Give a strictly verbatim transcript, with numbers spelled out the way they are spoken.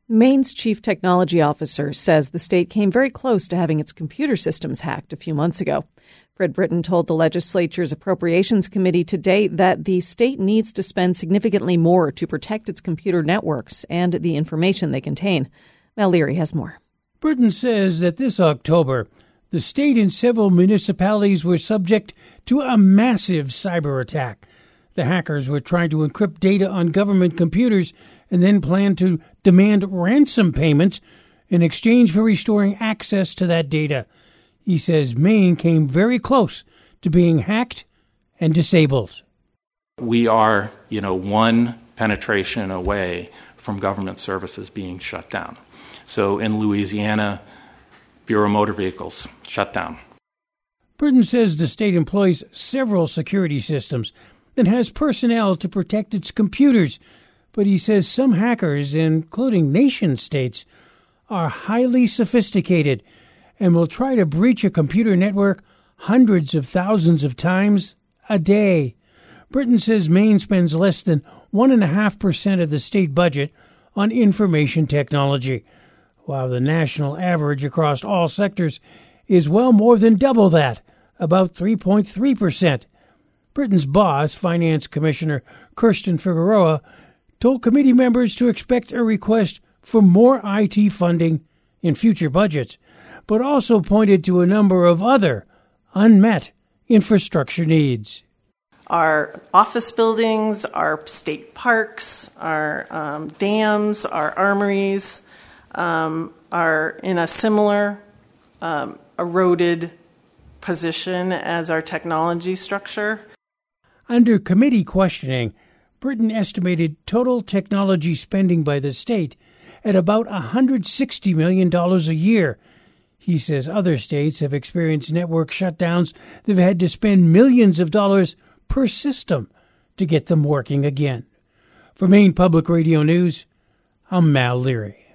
Maine's chief technology officer says the state came very close to having its computer systems hacked a few months ago. Fred Britton told the legislature's Appropriations Committee today that the state needs to spend significantly more to protect its computer networks and the information they contain. Mel Leary has more. Britton says that this October, the state and several municipalities were subject to a massive cyber attack. The hackers were trying to encrypt data on government computers and then planned to demand ransom payments in exchange for restoring access to that data. He says Maine came very close to being hacked and disabled. We are, you know, one penetration away from government services being shut down. So in Louisiana, Bureau of Motor Vehicles shut down. Britton says the state employs several security systems and has personnel to protect its computers. But he says some hackers, including nation-states, are highly sophisticated and will try to breach a computer network hundreds of thousands of times a day. Britton says Maine spends less than one point five percent of the state budget on information technology, while the national average across all sectors is well more than double that, about three point three percent. Britton's boss, Finance Commissioner Kirsten Figueroa, told committee members to expect a request for more I T funding in future budgets, but also pointed to a number of other unmet infrastructure needs. Our office buildings, our state parks, our um, dams, our armories um, are in a similar um, eroded position as our technology structure. Under committee questioning, Britton estimated total technology spending by the state at about one hundred sixty million dollars a year. He says other states have experienced network shutdowns. They've had to spend millions of dollars per system to get them working again. For Maine Public Radio News, I'm Mal Leary.